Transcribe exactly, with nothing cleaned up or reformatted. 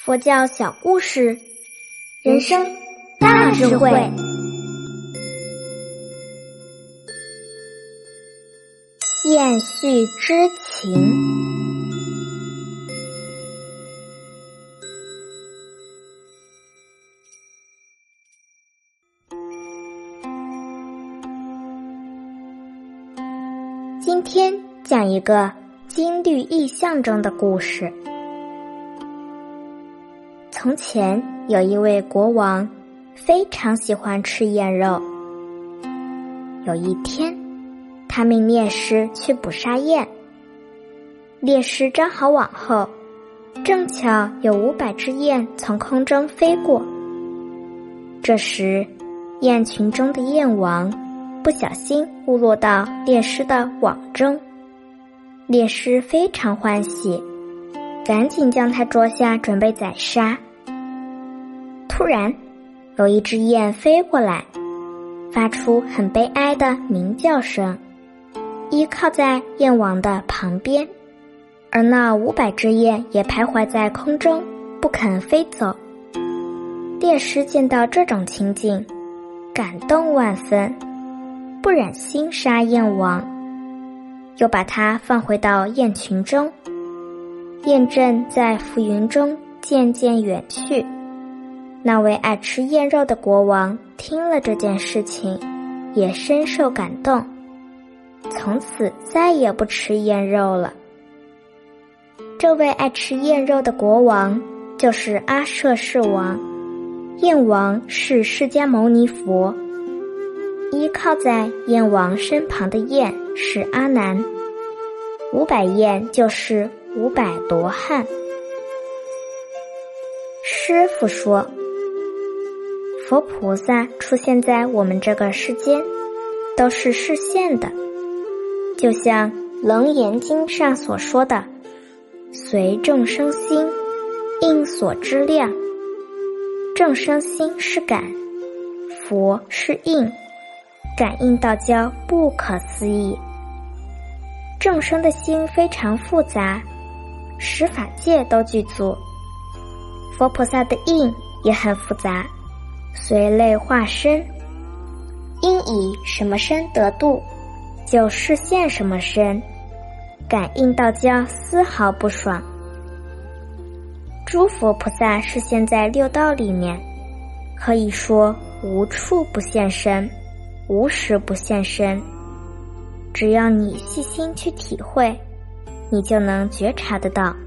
佛教小故事，人生大智慧。燕絮之情。今天讲一个金律意象中的故事。从前有一位国王，非常喜欢吃燕肉。有一天，他命猎师去捕杀燕。猎师张好网后，正巧有五百只燕从空中飞过。这时，燕群中的燕王不小心误落到猎师的网中。猎师非常欢喜，赶紧将它捉下，准备宰杀。突然，有一只燕飞过来，发出很悲哀的鸣叫声，依靠在燕王的旁边，而那五百只燕也徘徊在空中，不肯飞走。猎师见到这种情景，感动万分，不忍心杀燕王，又把它放回到燕群中。燕阵在浮云中渐渐远去。那位爱吃燕肉的国王听了这件事情，也深受感动，从此再也不吃燕肉了。这位爱吃燕肉的国王就是阿舍世王，燕王是释迦牟尼佛，依靠在燕王身旁的燕是阿难，五百燕就是五百罗汉。师父说，佛菩萨出现在我们这个世间，都是示现的，就像《楞严经》上所说的，随众生心，应所知量。众生心是感，佛是应，感应道交不可思议。众生的心非常复杂，十法界都具足。佛菩萨的应也很复杂，随类化身，应以什么身得度，就示现什么身，感应道交丝毫不爽。诸佛菩萨是现在六道里面，可以说无处不现身，无时不现身。只要你细心去体会，你就能觉察得到。